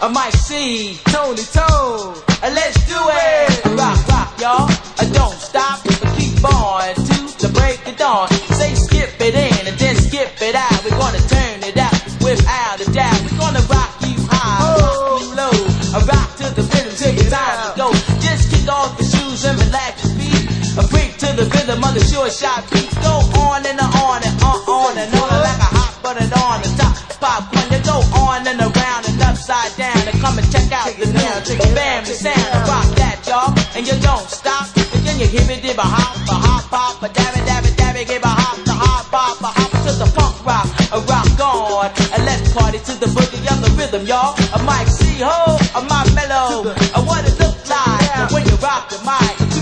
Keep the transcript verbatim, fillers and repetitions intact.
I might see Tony Toe. Uh, let's do it. Rock, rock, y'all. Uh, don't stop. Uh, keep on to the break of dawn. Say skip it in and then skip it out. We're gonna turn it out without a doubt. We're gonna rock you high, rock you low. Uh, rock to the rhythm till your time to go. Just kick off your shoes and relax your feet. A freak to the rhythm of the short shot beat. Go on and on and on, on and on like a hot button on the top. Pop when you go on and around and upside down. And come and check out the now, take a family sound. Rock that, y'all, and you don't stop. And then you hear me dib a hop, a hop, hop, a dabby, dabby, dabby, give a hop, a hop, hop, a hop to the punk rock, a rock on. And let's party to the boogie of the rhythm, y'all. A mic, see ho, a my mellow, a what it look like when you rock the mic.